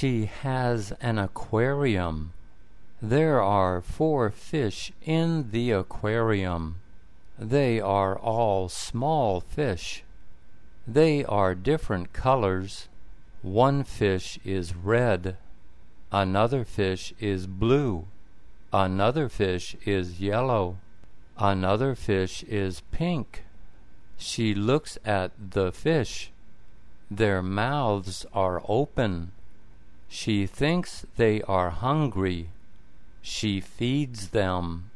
She has an aquarium. There are 4 fish in the aquarium. They are all small fish. They are different colors. One fish is red. Another fish is blue. Another fish is yellow. Another fish is pink. She looks at the fish. Their mouths are open. She thinks they are hungry. She feeds them.